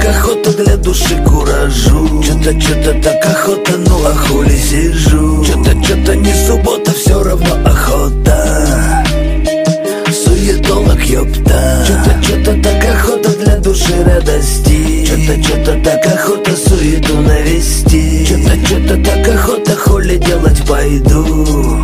так охота для души куражу. Что-то так охота, ну а хули сижу. Что-то не суббота, все равно охота. Суетолог, ёпта. Что-то так охота для души радости. Что-то так охота суету навести. Что-то так охота хули делать пойду.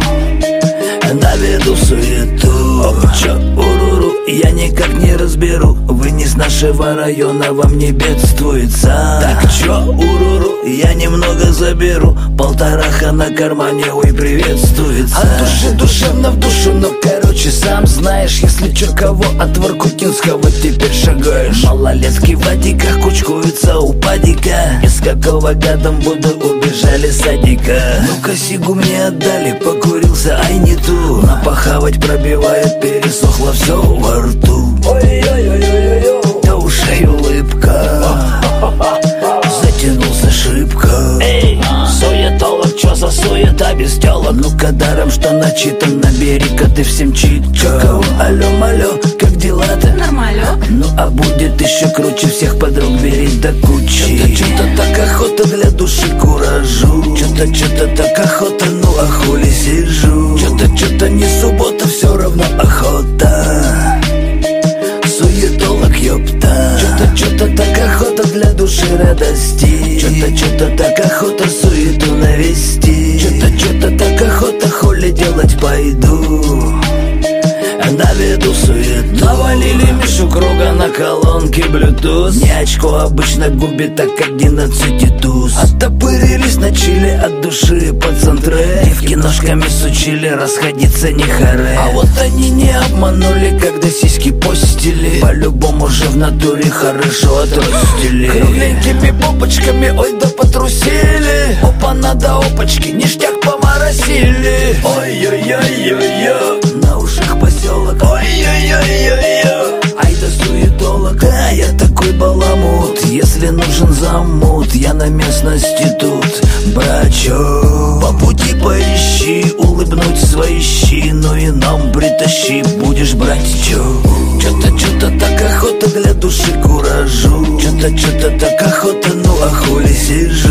Наведу суету. Чё, уруру, я никак не разберу. Вы не с нашего района, вам не бедствуется. Так чё, уруру, я немного заберу. Полтораха на кармане, ой, приветствуется. От души душевно в душу, но короче, сам знаешь. Если чё, кого от Воркутинского теперь шагаешь. Малолетки в адиках кучкуются у падика. Из какого года буду убежали с садика. Ну-ка сигу мне отдали, покурился, ай не ту. Напахавать пробивает, пересохло все во рту. Ой-ой-ой-ой-ой, до ушей улыбка. Затянулся шибко. Эй, суетолог, чё за суета без тёлок? Ну-ка даром, что начитан, набери-ка ты всем читка. Алло-малё, как дела-то? Нормально. Ну а будет еще круче, всех подруг бери до кучи. Что-то так охота для души куражу. Что-то так охота, ну а хули сижу. Что-то не суббота, все равно охота. Суетолог, ёпта. Что-то так охота для души радости. Что-то так охота суету навести. Что-то так охота хули делать пойду. Наведу суету. Навалили Мишу Круга на колонке Bluetooth. Не очко обычно губит, так 11 туз. Оттопырились на чили от души пацан-трек. Девки ножками сучили, расходиться не харе. А вот они не обманули, когда сиськи постили. По-любому же в натуре хорошо отрастили. Кругленькими попочками, ой да потрусили. Опа, надо опачки, ништяк поморосили. Ой-ой-ой-ой-ой, на ушах поселок. Ой-ой-ой-ой-ой, ай да суетолог. Да, я такой баламут. Если нужен замут, я на местности тут, брачо. По пути поищи, улыбнуть свои щи. Ну и нам притащи, будешь брать чё. Что-то так охота для души куражу. Что-то так охота, ну а хули сижу.